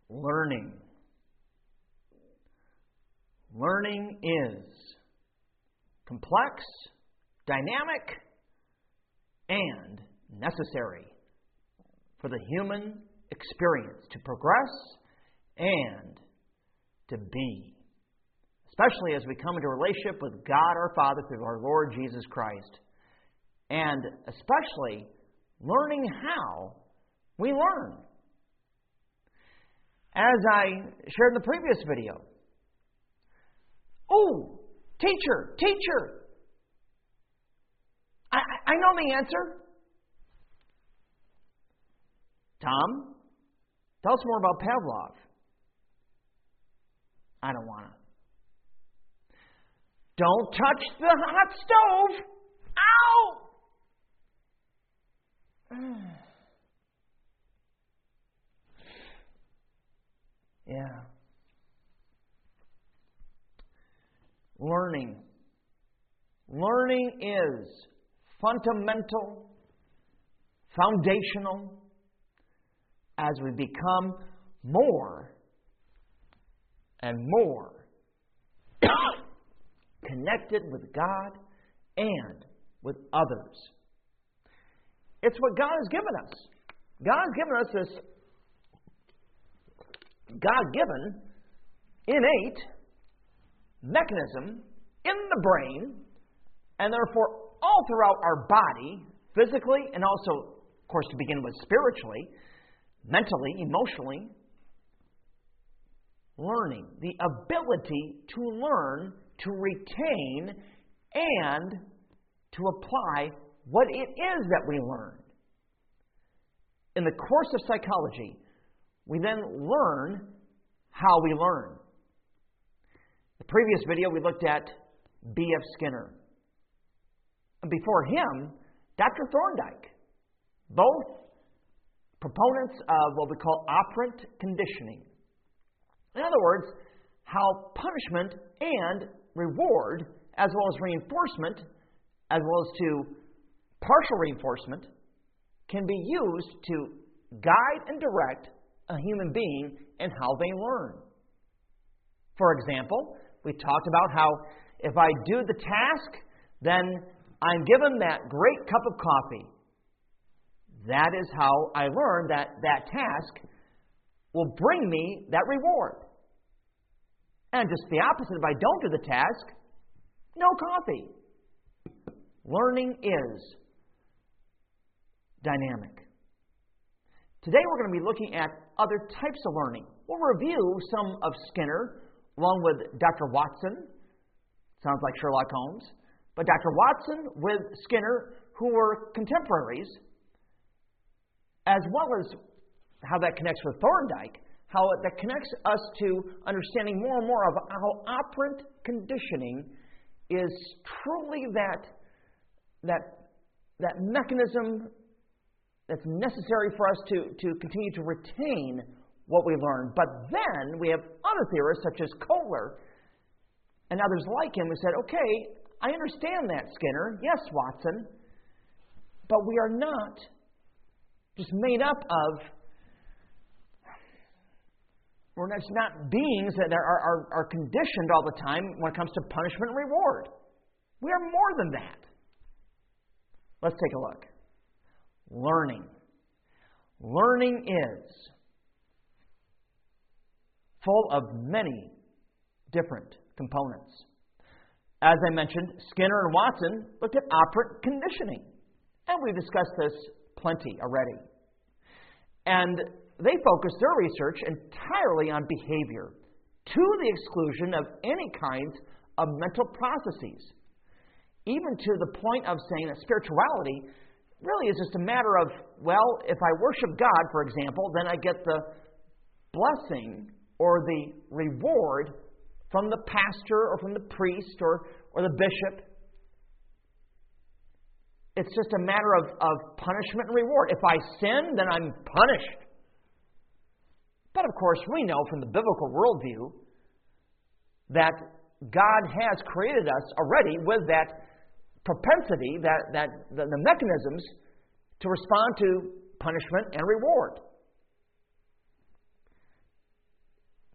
Learning. Learning is complex, dynamic, and necessary for the human experience to progress and to be. Especially as we come into relationship with God our Father through our Lord Jesus Christ. And especially learning how we learn. As I shared in the previous video. Oh, teacher, I know the answer. Tom, tell us more about Pavlov. I don't want to. Don't touch the hot stove. Ow! Yeah. Learning. Learning is fundamental, foundational, as we become more and more connected with God and with others. It's what God has given us. God has given us this God-given, innate mechanism in the brain, and therefore all throughout our body, physically, and also, of course, to begin with, spiritually, mentally, emotionally, learning, the ability to learn, to retain, and to apply what it is that we learn. In the course of psychology, we then learn how we learn. The previous video, we looked at B.F. Skinner. And before him, Dr. Thorndike. Both proponents of what we call operant conditioning. In other words, how punishment and reward, as well as reinforcement, as well as to partial reinforcement, can be used to guide and direct a human being in how they learn. For example, we talked about how if I do the task, then I'm given that great cup of coffee. That is how I learn that that task will bring me that reward. And just the opposite, if I don't do the task, no coffee. Learning is dynamic. Today we're going to be looking at other types of learning. We'll review some of Skinner, along with Dr. Watson. Sounds like Sherlock Holmes. But Dr. Watson with Skinner, who were contemporaries, as well as how that connects with Thorndike, how that connects us to understanding more and more of how operant conditioning is truly that mechanism that's necessary for us to continue to retain what we learn. But then we have other theorists such as Kohler and others like him who said, okay, I understand that, Skinner. Yes, Watson. But we are not just made up of, we're not beings that are conditioned all the time when it comes to punishment and reward. We are more than that. Let's take a look. Learning. Learning is full of many different components. As I mentioned, Skinner and Watson looked at operant conditioning. And we've discussed this plenty already. And they focused their research entirely on behavior, to the exclusion of any kinds of mental processes. Even to the point of saying that spirituality really is just a matter of, well, if I worship God, for example, then I get the blessing or the reward from the pastor or from the priest or the bishop. It's just a matter of punishment and reward. If I sin, then I'm punished. But of course, we know from the biblical worldview that God has created us already with that propensity, the mechanisms to respond to punishment and reward.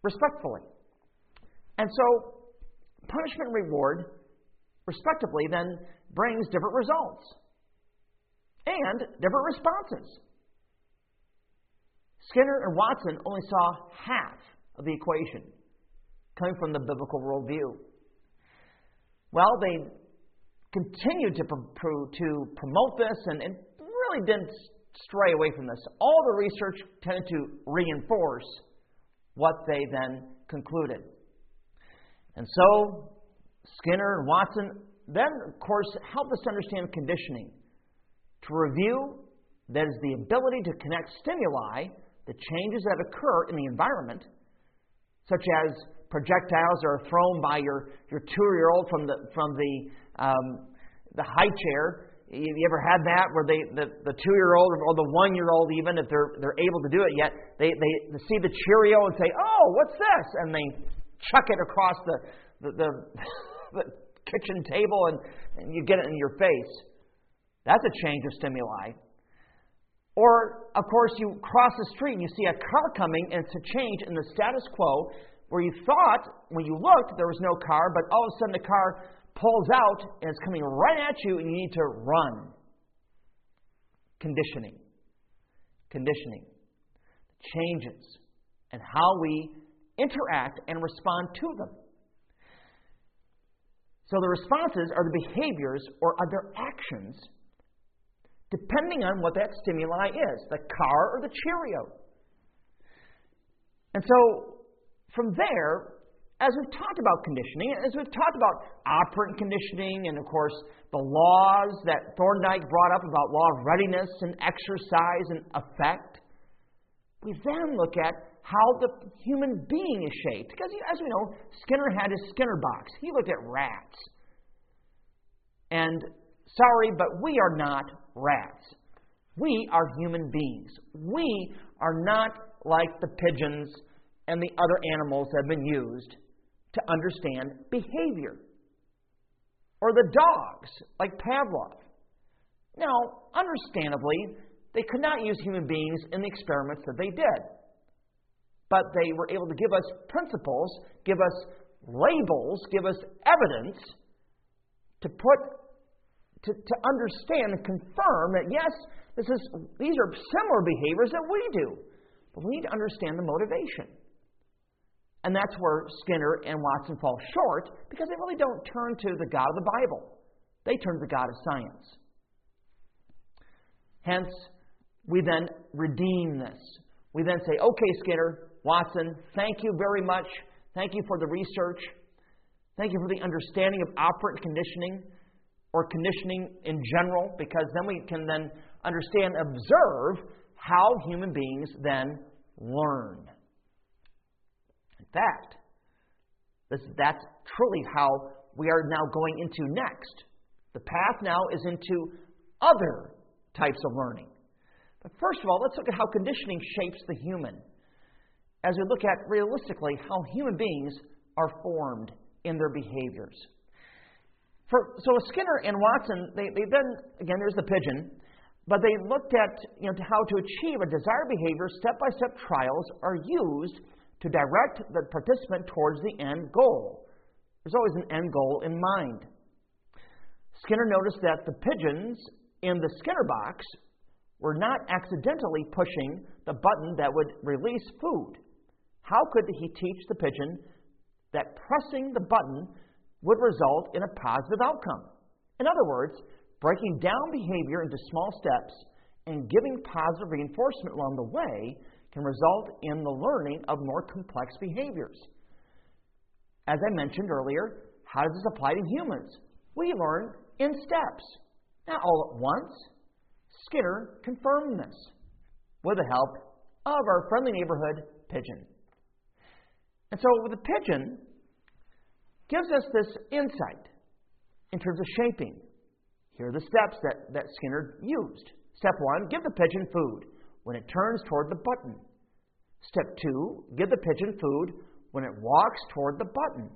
respectfully. And so, punishment and reward, respectively, then brings different results and different responses. Skinner and Watson only saw half of the equation coming from the biblical worldview. Well, they continued to promote this and really didn't stray away from this. All the research tended to reinforce what they then concluded. And so, Skinner and Watson then, of course, helped us to understand conditioning. To review, that is the ability to connect stimuli, the changes that occur in the environment, such as projectiles that are thrown by your 2-year-old from the high chair. You ever had that where the 2-year-old or the 1-year-old, even if they're able to do it yet, they see the Cheerio and say, "Oh, what's this?" And they chuck it across the kitchen table and you get it in your face. That's a change of stimuli. Or, of course, you cross the street and you see a car coming, and it's a change in the status quo where you thought, when you looked, there was no car, but all of a sudden the car pulls out and it's coming right at you and you need to run. Conditioning. Changes and how we interact and respond to them. So the responses are the behaviors or other actions depending on what that stimuli is, the car or the Cheerio. And so from there, as we've talked about conditioning, as we've talked about operant conditioning, and of course the laws that Thorndike brought up about law of readiness and exercise and effect, we then look at how the human being is shaped. Because as we know, Skinner had his Skinner box. He looked at rats. And sorry, but we are not rats. We are human beings. We are not like the pigeons and the other animals that have been used to understand behavior. Or the dogs, like Pavlov. Now, understandably, they could not use human beings in the experiments that they did. But they were able to give us principles, give us labels, give us evidence to understand and confirm that yes, these are similar behaviors that we do. But we need to understand the motivation. And that's where Skinner and Watson fall short, because they really don't turn to the God of the Bible. They turn to the God of science. Hence, we then redeem this. We then say, okay, Skinner, Watson, thank you very much. Thank you for the research. Thank you for the understanding of operant conditioning, or conditioning in general, because then we can then understand, observe how human beings then learn. In fact, that's truly how we are now going into next. The path now is into other types of learning. But first of all, let's look at how conditioning shapes the human, as we look at realistically how human beings are formed in their behaviors. So Skinner and Watson, they then, again, there's the pigeon, but they looked at how to achieve a desired behavior. Step-by-step trials are used to direct the participant towards the end goal. There's always an end goal in mind. Skinner noticed that the pigeons in the Skinner box were not accidentally pushing the button that would release food. How could he teach the pigeon that pressing the button would result in a positive outcome? In other words, breaking down behavior into small steps and giving positive reinforcement along the way can result in the learning of more complex behaviors. As I mentioned earlier, how does this apply to humans? We learn in steps, not all at once. Skinner confirmed this with the help of our friendly neighborhood pigeon. And so the pigeon gives us this insight in terms of shaping. Here are the steps that Skinner used. Step 1, give the pigeon food when it turns toward the button. Step 2, give the pigeon food when it walks toward the button.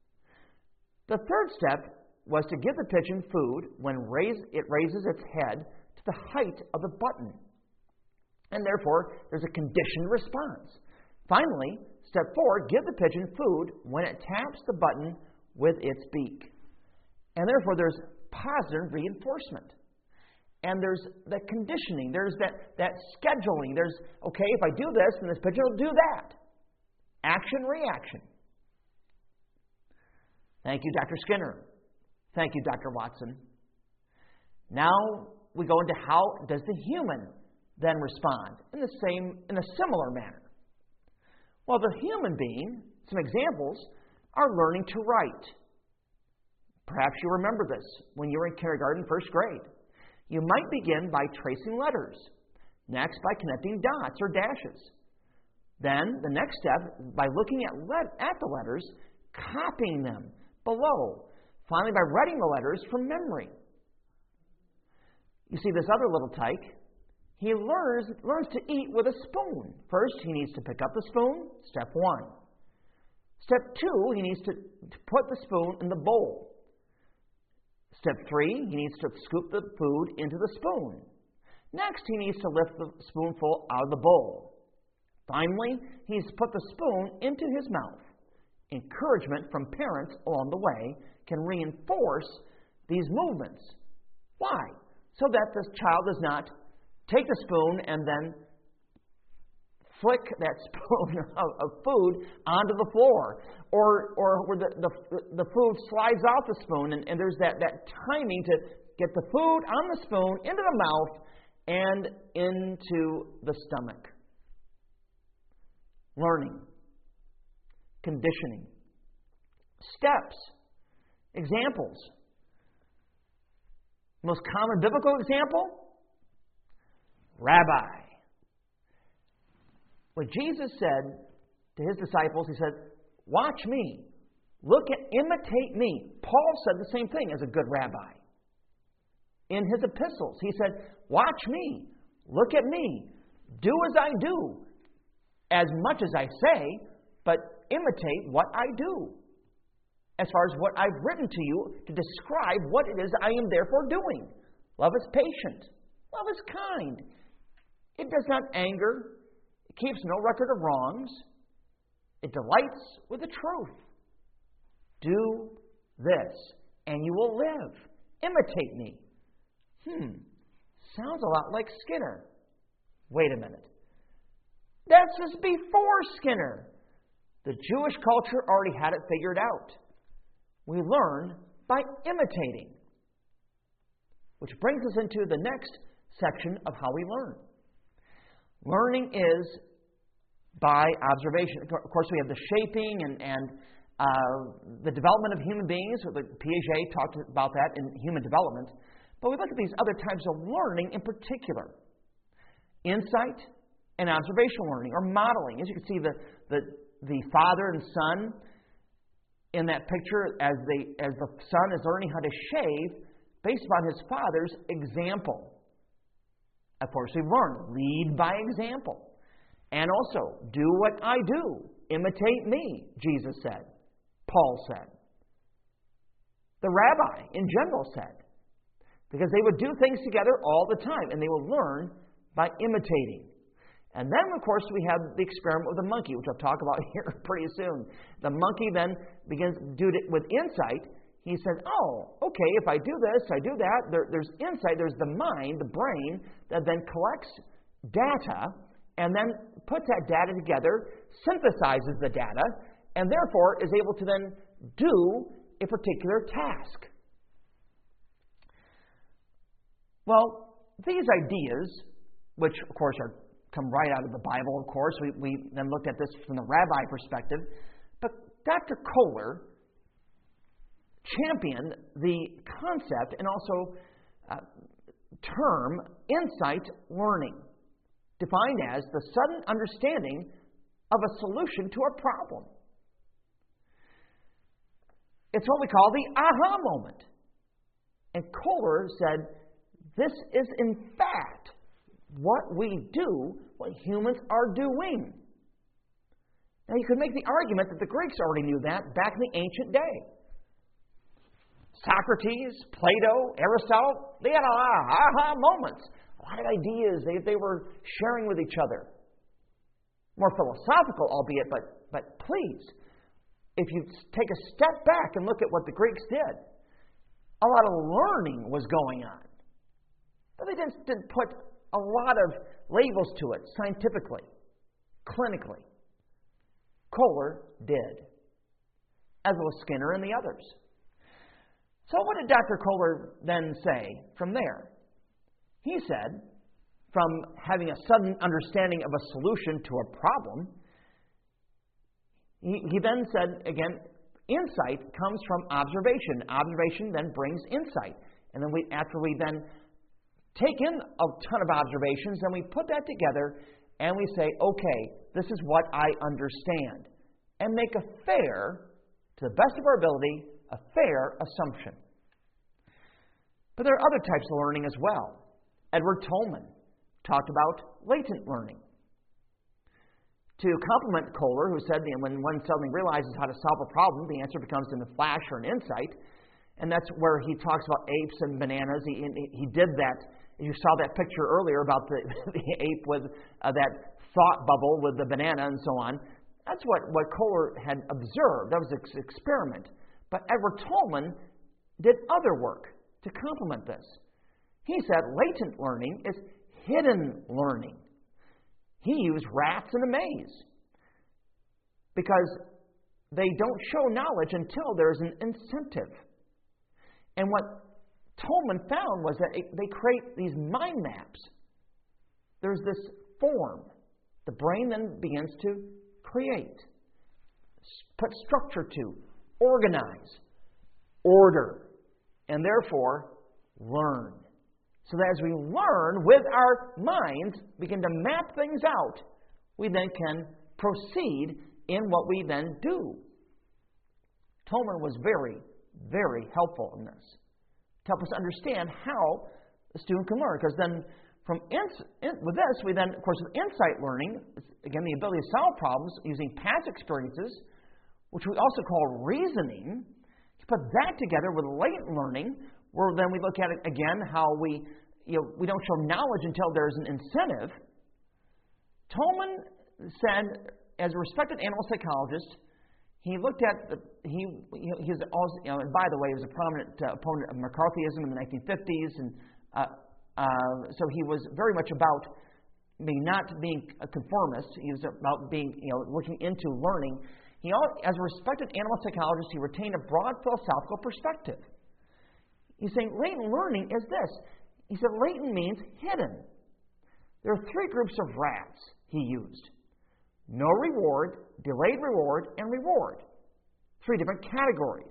The third step was to give the pigeon food when it raises its head to the height of the button. And therefore, there's a conditioned response. Finally, Step 4, give the pigeon food when it taps the button with its beak. And therefore, there's positive reinforcement. And there's that conditioning. There's that scheduling. There's, okay, if I do this, then this pigeon will do that. Action, reaction. Thank you, Dr. Skinner. Thank you, Dr. Watson. Now we go into how does the human then respond in a similar manner. Well, the human being, some examples, are learning to write. Perhaps you remember this when you were in kindergarten, first grade. You might begin by tracing letters. Next, by connecting dots or dashes. Then, the next step, by looking at the letters, copying them below. Finally, by writing the letters from memory. You see this other little tyke. He learns to eat with a spoon. First, he needs to pick up the spoon. Step 1. Step 2, he needs to put the spoon in the bowl. Step 3, he needs to scoop the food into the spoon. Next, he needs to lift the spoonful out of the bowl. Finally, he needs to put the spoon into his mouth. Encouragement from parents along the way can reinforce these movements. Why? So that this child does not take the spoon and then flick that spoon of food onto the floor, or where the food slides off the spoon, and there's that timing to get the food on the spoon into the mouth and into the stomach. Learning, conditioning, steps, examples. Most common biblical example, Rabbi. What Jesus said to his disciples, he said, watch me. Imitate me. Paul said the same thing as a good rabbi. In his epistles, he said, watch me. Look at me. Do as I do. As much as I say, but imitate what I do. As far as what I've written to you to describe what it is I am therefore doing. Love is patient. Love is kind. It does not anger. It keeps no record of wrongs. It delights with the truth. Do this, and you will live. Imitate me. Sounds a lot like Skinner. Wait a minute. That's just before Skinner. The Jewish culture already had it figured out. We learn by imitating. Which brings us into the next section of how we learn. Learning is by observation. Of course, we have the shaping and the development of human beings. Piaget talked about that in human development. But we look at these other types of learning in particular. Insight and observational learning, or modeling. As you can see, the father and son in that picture, as the son is learning how to shave based upon his father's example. Of course, we learn. Lead by example. And also, do what I do. Imitate me, Jesus said. Paul said. The rabbi, in general, said. Because they would do things together all the time, and they will learn by imitating. And then, of course, we have the experiment with the monkey, which I'll talk about here pretty soon. The monkey then begins to do it with insight. He says, oh, okay, if I do this, I do that. There's insight, there's the mind, the brain, that then collects data and then puts that data together, synthesizes the data, and therefore is able to then do a particular task. Well, these ideas, which, of course, come right out of the Bible, of course. We then looked at this from the rabbi perspective. But Dr. Kohler championed the concept and also term insight learning, defined as the sudden understanding of a solution to a problem. It's what we call the aha moment. And Kohler said, this is in fact what we do, what humans are doing. Now, you could make the argument that the Greeks already knew that back in the ancient day. Socrates, Plato, Aristotle, they had a lot of aha moments, a lot of ideas they were sharing with each other. more philosophical, albeit, but please, if you take a step back and look at what the Greeks did, a lot of learning was going on. But they didn't put a lot of labels to it scientifically, clinically. Kohler did, as well as Skinner and the others. So what did Dr. Kohler then say from there? He said, from having a sudden understanding of a solution to a problem, he then said, again, insight comes from observation. Observation then brings insight. And then after we then take in a ton of observations, then we put that together and we say, okay, this is what I understand. And make a fair, to the best of our ability, a fair assumption. But there are other types of learning as well. Edward Tolman talked about latent learning. To complement Kohler, who said that when one suddenly realizes how to solve a problem, the answer becomes in a flash or an insight. And that's where he talks about apes and bananas. He did that. You saw that picture earlier about the ape with that thought bubble with the banana and so on. That's what Kohler had observed. That was an experiment. But Edward Tolman did other work to complement this. He said latent learning is hidden learning. He used rats in a maze because they don't show knowledge until there's an incentive. And what Tolman found was that they create these mind maps. There's this form. The brain then begins to create, put structure to, organize, order, and therefore learn. So that as we learn with our minds, begin to map things out, we then can proceed in what we then do. Tolman was very, very helpful in this, to help us understand how the student can learn. Because then, with this, we then, of course, with insight learning, again, the ability to solve problems using past experiences, which we also call reasoning. You put that together with latent learning, where then we look at it again, how we don't show knowledge until there's an incentive. Tolman said, as a respected animal psychologist, he looked at he's also, and by the way, he was a prominent opponent of McCarthyism in the 1950s, and so he was very much about not being a conformist. He was about being, looking into learning. As a respected animal psychologist, he retained a broad philosophical perspective. He's saying latent learning is this. He said latent means hidden. There are three groups of rats he used. No reward, delayed reward, and reward. Three different categories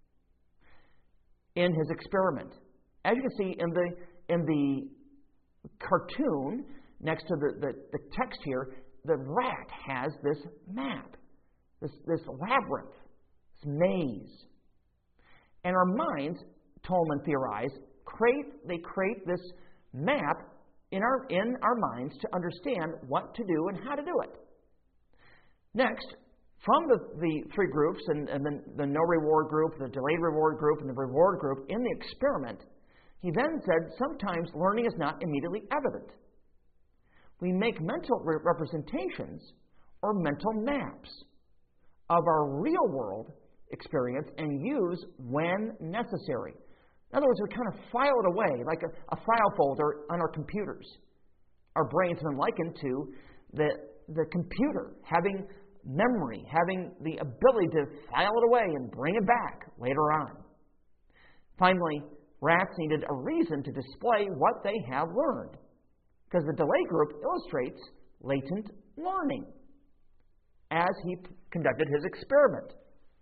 in his experiment. As you can see in the cartoon next to the text here, the rat has this map, this labyrinth, this maze. And our minds, Tolman theorized, create this map in our minds to understand what to do and how to do it. Next, from the three groups, and then the no reward group, the delayed reward group, and the reward group, in the experiment, he then said sometimes learning is not immediately evident. We make mental representations or mental maps of our real world experience and use when necessary. In other words, we kind of file it away like a file folder on our computers. Our brains have been likened to the computer having memory, having the ability to file it away and bring it back later on. Finally, rats needed a reason to display what they have learned, because the delay group illustrates latent learning as he conducted his experiment.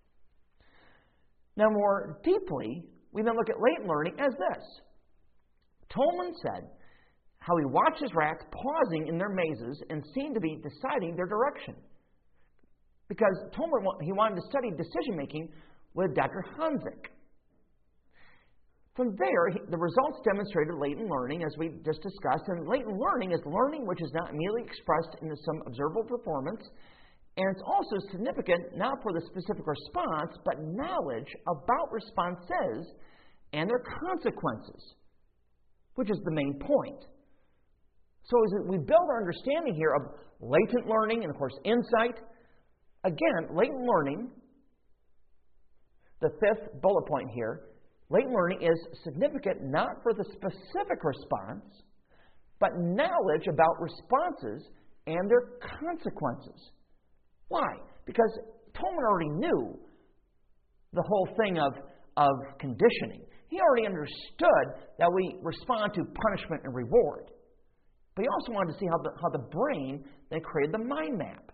Now, more deeply, we then look at latent learning as this. Tolman said how he watches rats pausing in their mazes and seemed to be deciding their direction. Because Tolman, he wanted to study decision-making with Dr. Honzik. From there, the results demonstrated latent learning, as we just discussed. And latent learning is learning which is not immediately expressed into some observable performance. And it's also significant not for the specific response, but knowledge about responses and their consequences, which is the main point. So as we build our understanding here of latent learning and, of course, insight, again, latent learning, the fifth bullet point here, latent learning is significant not for the specific response, but knowledge about responses and their consequences. Why? Because Tolman already knew the whole thing of conditioning. He already understood that we respond to punishment and reward. But he also wanted to see how the brain then created the mind map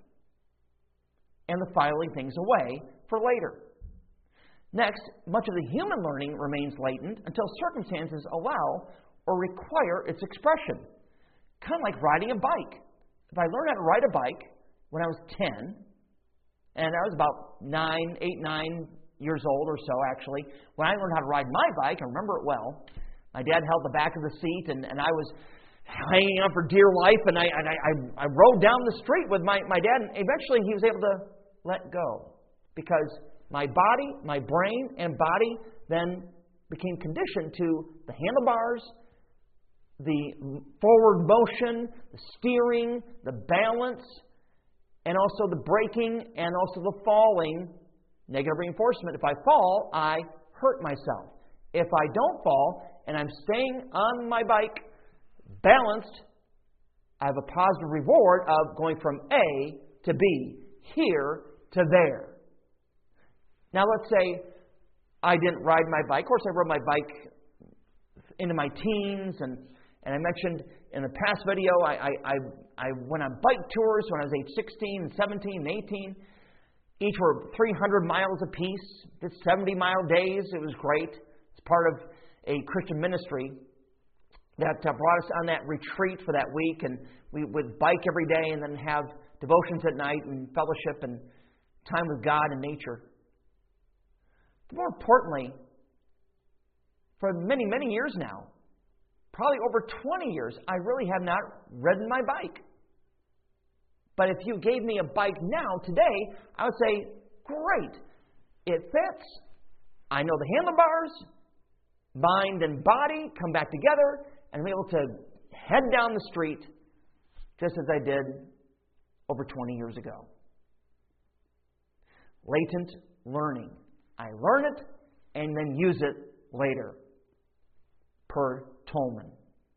and the filing things away for later. Next, much of the human learning remains latent until circumstances allow or require its expression. Kind of like riding a bike. If I learned how to ride a bike when I was 10, and I was about 9 years old or so actually, when I learned how to ride my bike, I remember it well. My dad held the back of the seat, and I was hanging on for dear life, and I rode down the street with my dad, and eventually he was able to let go because my body, my brain, and body then became conditioned to the handlebars, the forward motion, the steering, the balance, and also the braking, and also the falling. Negative reinforcement. If I fall, I hurt myself. If I don't fall, and I'm staying on my bike, balanced, I have a positive reward of going from A to B, here to there. Now let's say I didn't ride my bike. Of course, I rode my bike into my teens, and I mentioned in the past video, I went on bike tours when I was age 16, and 17, and 18. Each were 300 miles apiece, did 70-mile days. It was great. It's part of a Christian ministry that brought us on that retreat for that week, and we would bike every day and then have devotions at night and fellowship and time with God and nature. But more importantly, for many, many years now, probably over 20 years, I really have not ridden my bike. But if you gave me a bike now, today, I would say, great. It fits. I know the handlebars, mind and body come back together, and I'm able to head down the street just as I did over 20 years ago. Latent learning. I learn it and then use it later, per Tolman.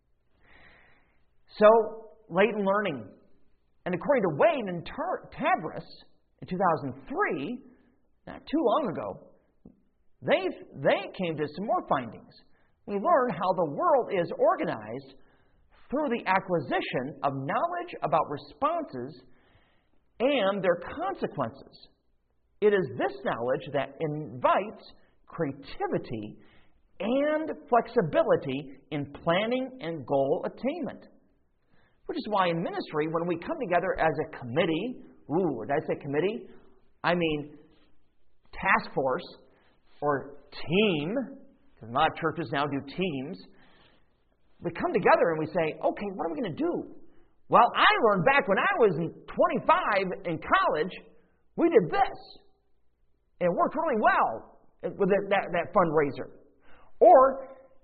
So, latent learning. And according to Wayne and Tavris in 2003, not too long ago, they came to some more findings. We learned how the world is organized through the acquisition of knowledge about responses and their consequences. It is this knowledge that invites creativity and flexibility in planning and goal attainment. Which is why in ministry, when we come together as a committee, did I say committee? I mean task force or team, because a lot of churches now do teams. We come together and we say, okay, what are we going to do? Well, I learned back when I was 25 in college, we did this. And it worked really well with that fundraiser. Or,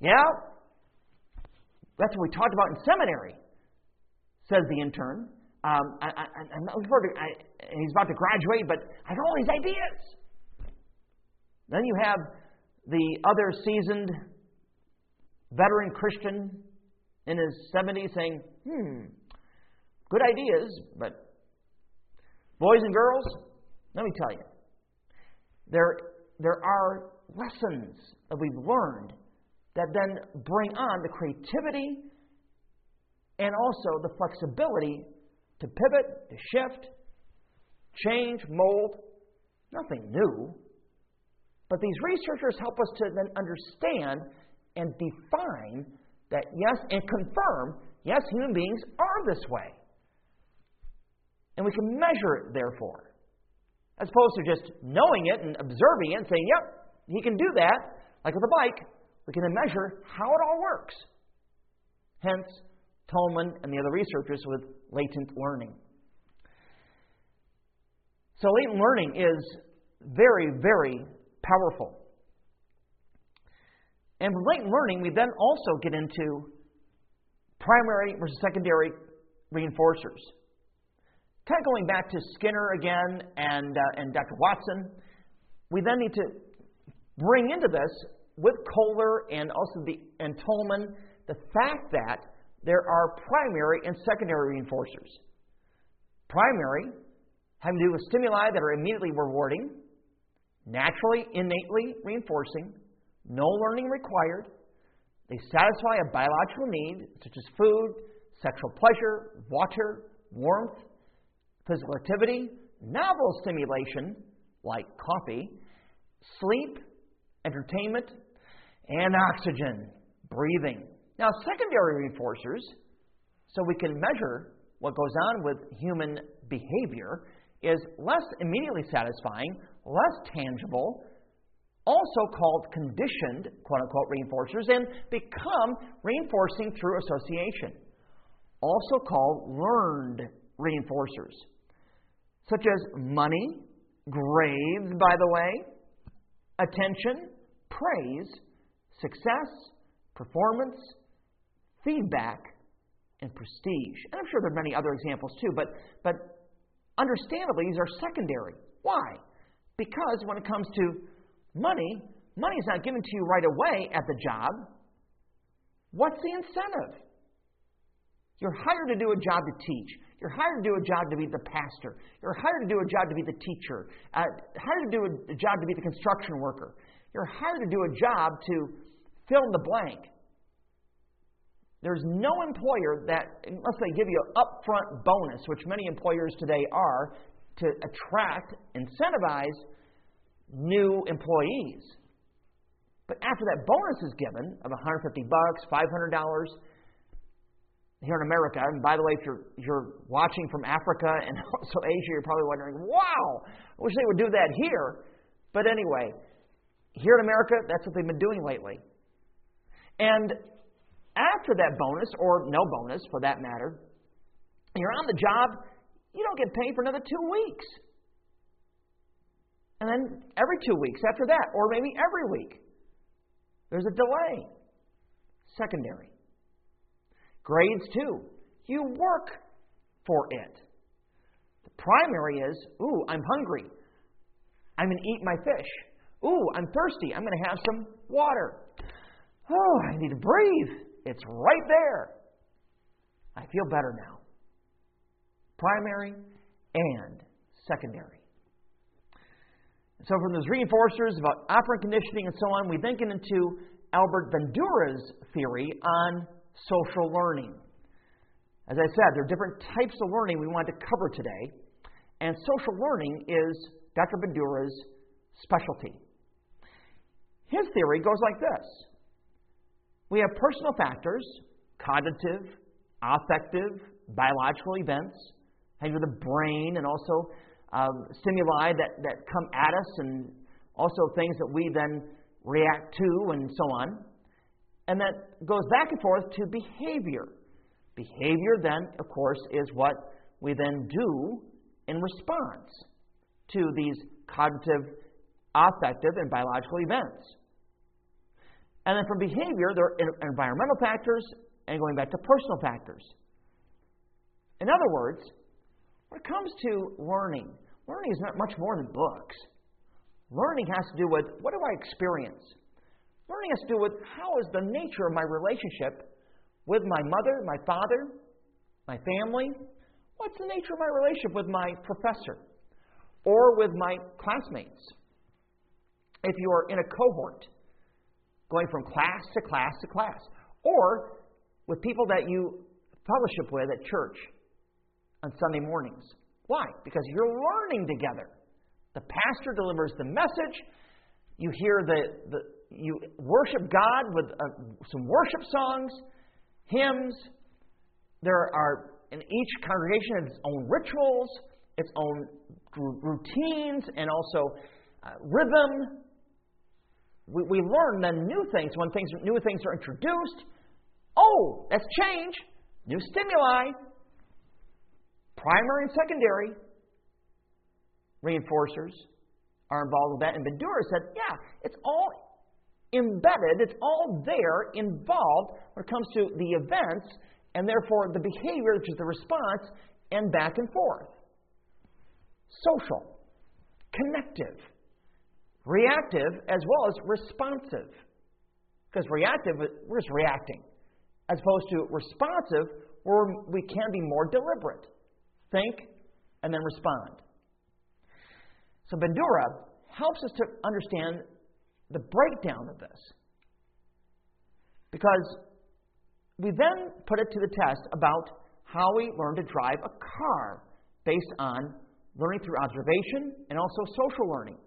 that's what we talked about in seminary, says the intern. I'm looking forward to, he's about to graduate, but I got all these ideas. Then you have the other seasoned veteran Christian in his 70s saying, good ideas, but boys and girls, let me tell you, there are lessons that we've learned that then bring on the creativity and also the flexibility to pivot, to shift, change, mold. Nothing new. But these researchers help us to then understand and define that, yes, and confirm, yes, human beings are this way. And we can measure it, therefore. As opposed to just knowing it and observing it and saying, yep, he can do that. Like with a bike, we can then measure how it all works. Hence, Tolman and the other researchers with latent learning. So latent learning is very, very powerful. And with latent learning, we then also get into primary versus secondary reinforcers. Kind of going back to Skinner again and Dr. Watson, we then need to bring into this with Kohler and also and Tolman the fact that there are primary and secondary reinforcers. Primary, having to do with stimuli that are immediately rewarding, naturally, innately reinforcing, no learning required. They satisfy a biological need, such as food, sexual pleasure, water, warmth, physical activity, novel stimulation, like coffee, sleep, entertainment, and oxygen, breathing. Now, secondary reinforcers, so we can measure what goes on with human behavior, is less immediately satisfying, less tangible, also called conditioned, quote-unquote, reinforcers, and become reinforcing through association, also called learned reinforcers, such as money, grades, by the way, attention, praise, success, performance, feedback, and prestige. And I'm sure there are many other examples too, but understandably, these are secondary. Why? Because when it comes to money is not given to you right away at the job. What's the incentive? You're hired to do a job to teach. You're hired to do a job to be the pastor. You're hired to do a job to be the teacher. Hired to do a job to be the construction worker. You're hired to do a job to fill in the blank. There's no employer that, unless they give you an upfront bonus, which many employers today are, to attract, incentivize new employees. But after that bonus is given of $150, $500 here in America, and by the way, if you're watching from Africa and also Asia, you're probably wondering, wow, I wish they would do that here. But anyway, here in America, that's what they've been doing lately. And after that bonus, or no bonus for that matter, you're on the job, you don't get paid for another 2 weeks. And then every 2 weeks after that, or maybe every week, there's a delay. Secondary. Grades too. You work for it. The primary is, ooh, I'm hungry. I'm going to eat my fish. Ooh, I'm thirsty. I'm going to have some water. Oh, I need to breathe. It's right there. I feel better now. Primary and secondary. So from those reinforcers about operant conditioning and so on, we then get into Albert Bandura's theory on social learning. As I said, there are different types of learning we want to cover today, and social learning is Dr. Bandura's specialty. His theory goes like this. We have personal factors, cognitive, affective, biological events, having to do with the brain, and also stimuli that come at us, and also things that we then react to, and so on. And that goes back and forth to behavior. Behavior then, of course, is what we then do in response to these cognitive, affective, and biological events. And then from behavior, there are environmental factors, and going back to personal factors. In other words, when it comes to learning is not much more than books. Learning has to do with, what do I experience? Learning has to do with, how is the nature of my relationship with my mother, my father, my family? What's the nature of my relationship with my professor or with my classmates? If you are in a cohort, going from class to class to class, or with people that you fellowship with at church on Sunday mornings. Why? Because you're learning together. The pastor delivers the message. You hear you worship God with some worship songs, hymns. There are, in each congregation, its own rituals, its own routines, and also rhythm. We learn then new things when new things are introduced. Oh, that's change. New stimuli. Primary and secondary reinforcers are involved with that. And Bandura said, yeah, it's all embedded, it's all there, involved when it comes to the events and therefore the behavior, which is the response, and back and forth. Social, connective, reactive, as well as responsive. Because reactive, we're just reacting. As opposed to responsive, where we can be more deliberate. Think and then respond. So Bandura helps us to understand the breakdown of this. Because we then put it to the test about how we learn to drive a car based on learning through observation and also social learning.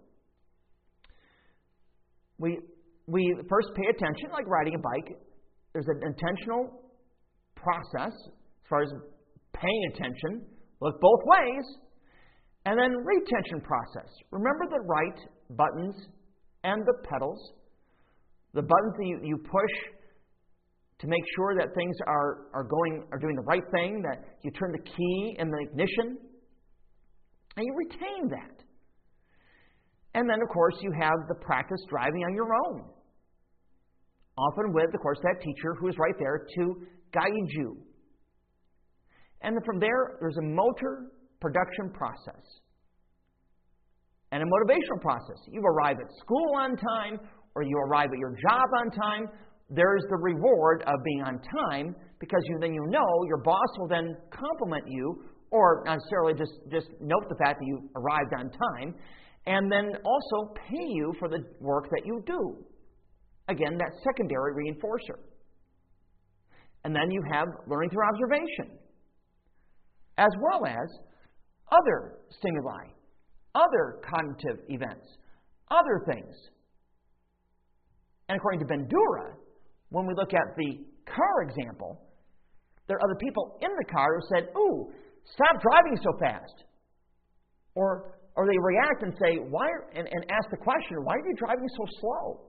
We first pay attention, like riding a bike. There's an intentional process as far as paying attention. Look both ways. And then retention process. Remember the right buttons and the pedals. The buttons that you push to make sure that things are doing the right thing, that you turn the key in the ignition, and you retain that. And then, of course, you have the practice driving on your own. Often with, of course, that teacher who is right there to guide you. And then from there, there's a motor production process and a motivational process. You arrive at school on time, or you arrive at your job on time. There's the reward of being on time, because you know your boss will then compliment you, or not necessarily just note the fact that you arrived on time, and then also pay you for the work that you do. Again, that secondary reinforcer. And then you have learning through observation, as well as other stimuli, other cognitive events, other things. And according to Bandura, when we look at the car example, there are other people in the car who said, "Ooh, stop driving so fast." Or they react and say, and ask the question, "Why are you driving so slow?"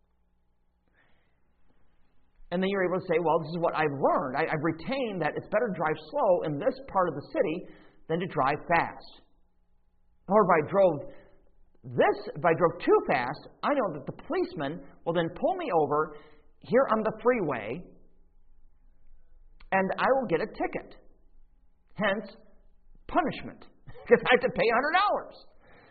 And then you're able to say, "Well, this is what I've learned. I've retained that it's better to drive slow in this part of the city than to drive fast. Or if I drove too fast, I know that the policeman will then pull me over here on the freeway, and I will get a ticket. Hence, punishment, because I have to pay $100.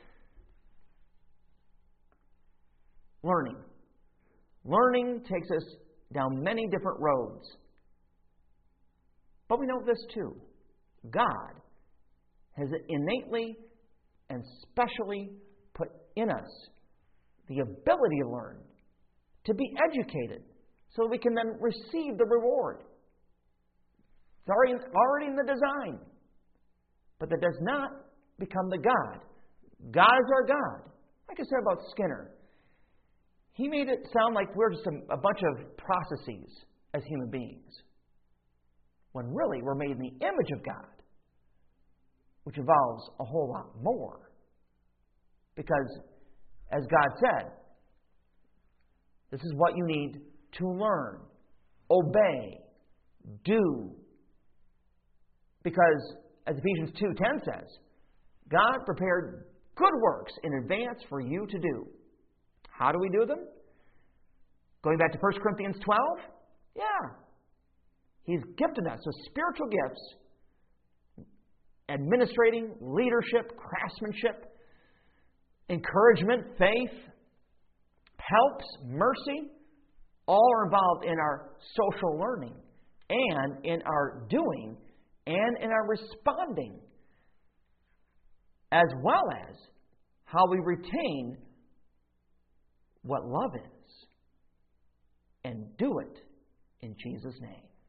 Learning takes us down many different roads. But we know this too. God has innately and specially put in us the ability to learn, to be educated, so we can then receive the reward. It's already in the design. But that does not become the God. God is our God. Like I said about Skinner, he made it sound like we're just a bunch of processes as human beings, when really we're made in the image of God, which involves a whole lot more. Because, as God said, this is what you need to learn, obey, do. Because, as Ephesians 2:10 says, God prepared good works in advance for you to do. How do we do them? Going back to 1 Corinthians 12? Yeah. He's gifted us with spiritual gifts, administrating, leadership, craftsmanship, encouragement, faith, helps, mercy. All are involved in our social learning and in our doing and in our responding, as well as how we retain what love is and do it in Jesus' name.